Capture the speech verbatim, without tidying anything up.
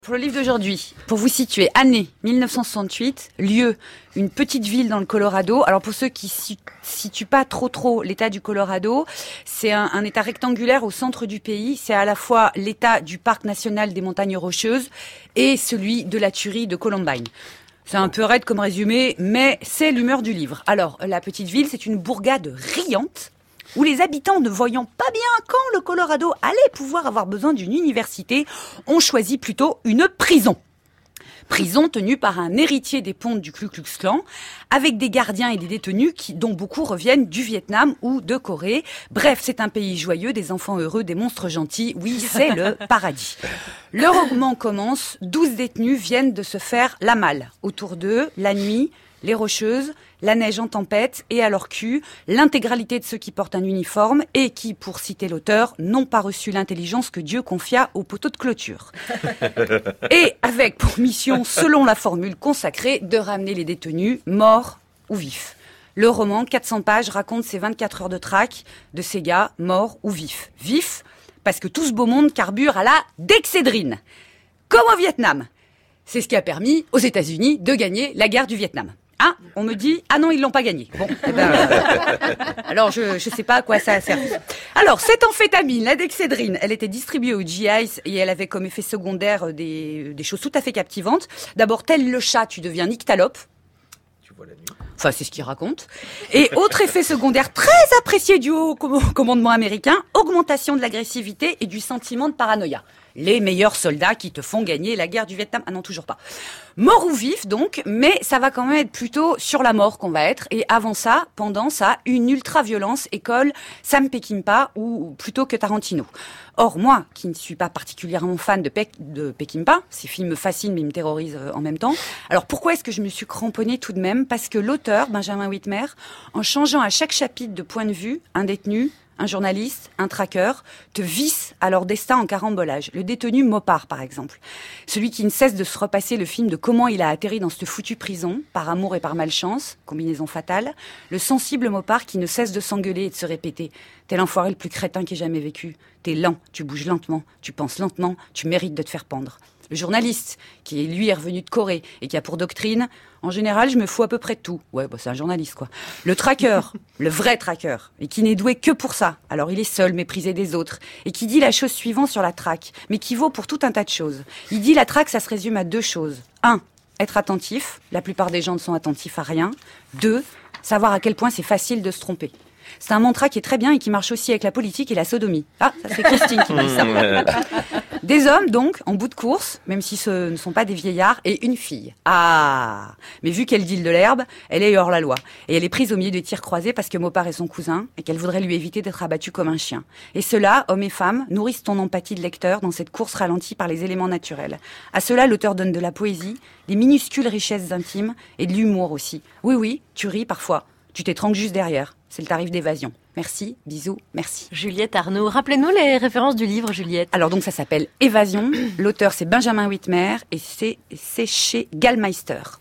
Pour le livre d'aujourd'hui, pour vous situer, année mille neuf cent soixante-huit, lieu, une petite ville dans le Colorado. Alors pour ceux qui ne situent pas trop trop l'état du Colorado, c'est un, un état rectangulaire au centre du pays. C'est à la fois l'état du parc national des montagnes rocheuses et celui de la tuerie de Columbine. C'est un peu raide comme résumé, mais c'est l'humeur du livre. Alors la petite ville, c'est une bourgade riante, où les habitants, ne voyant pas bien quand le Colorado allait pouvoir avoir besoin d'une université, ont choisi plutôt une prison. Prison tenue par un héritier des pontes du Ku Klux Klan, avec des gardiens et des détenus qui, dont beaucoup reviennent du Vietnam ou de Corée. Bref, c'est un pays joyeux, des enfants heureux, des monstres gentils. Oui, c'est le paradis. Le roman commence, douze détenus viennent de se faire la malle. Autour d'eux, la nuit, les rocheuses, la neige en tempête et à leur cul, l'intégralité de ceux qui portent un uniforme et qui, pour citer l'auteur, n'ont pas reçu l'intelligence que Dieu confia au poteau de clôture. Et avec pour mission, selon la formule consacrée, de ramener les détenus morts ou vifs. Le roman, quatre cents pages, raconte ces vingt-quatre heures de traque de ces gars morts ou vifs. Vifs, parce que tout ce beau monde carbure à la dexédrine, comme au Vietnam. C'est ce qui a permis aux États-Unis de gagner la guerre du Vietnam. Ah, on me dit, ah non, ils l'ont pas gagné. Bon, eh ben, euh, alors je je sais pas à quoi ça a servi. Alors, cette amphétamine, la dexédrine, elle était distribuée aux G Is et elle avait comme effet secondaire des, des choses tout à fait captivantes. D'abord, tel le chat, tu deviens nyctalope. Tu vois la nuit. Enfin, c'est ce qu'il raconte. Et autre effet secondaire très apprécié du haut commandement américain, augmentation de l'agressivité et du sentiment de paranoïa. Les meilleurs soldats qui te font gagner la guerre du Vietnam. Ah non, toujours pas. Mort ou vif, donc, mais ça va quand même être plutôt sur la mort qu'on va être. Et avant ça, pendant ça, une ultra-violence école Sam Peckinpah ou plutôt que Tarantino. Or, moi, qui ne suis pas particulièrement fan de, Pe- de Peckinpah, ces films me fascinent mais ils me terrorisent en même temps. Alors pourquoi est-ce que je me suis cramponnée tout de même ? Parce que l'auteur, Benjamin Whitmer, en changeant à chaque chapitre de point de vue, un détenu, un journaliste, un traqueur, te visse à leur destin en carambolage. Le détenu Mopar, par exemple. Celui qui ne cesse de se repasser le film de comment il a atterri dans cette foutue prison, par amour et par malchance, combinaison fatale. Le sensible Mopar qui ne cesse de s'engueuler et de se répéter. T'es l'enfoiré le plus crétin qui ait jamais vécu. T'es lent, tu bouges lentement, tu penses lentement, tu mérites de te faire pendre. Le journaliste, qui lui est revenu de Corée et qui a pour doctrine, en général, je me fous à peu près de tout. Ouais, bah c'est un journaliste, quoi. Le tracker, le vrai tracker, et qui n'est doué que pour ça. Alors il est seul, méprisé des autres, et qui dit la chose suivante sur la traque, mais qui vaut pour tout un tas de choses. Il dit la traque, ça se résume à deux choses. Un, être attentif. La plupart des gens ne sont attentifs à rien. Deux, savoir à quel point c'est facile de se tromper. C'est un mantra qui est très bien et qui marche aussi avec la politique et la sodomie. Ah, ça c'est Christine qui dit ça. Des hommes, donc, en bout de course, même si ce ne sont pas des vieillards, et une fille. Ah. Mais vu qu'elle deal de l'herbe, elle est hors la loi. Et elle est prise au milieu des tirs croisés parce que Mopar est son cousin et qu'elle voudrait lui éviter d'être abattue comme un chien. Et ceux-là, hommes et femmes, nourrissent ton empathie de lecteur dans cette course ralentie par les éléments naturels. À cela, l'auteur donne de la poésie, des minuscules richesses intimes et de l'humour aussi. Oui, oui, tu ris parfois. Tu t'étrangles juste derrière. C'est le tarif d'évasion. Merci, bisous, merci. Juliette Arnaud, rappelez-nous les références du livre, Juliette. Alors donc ça s'appelle Évasion. L'auteur c'est Benjamin Whitmer et c'est, c'est chez Gallmeister.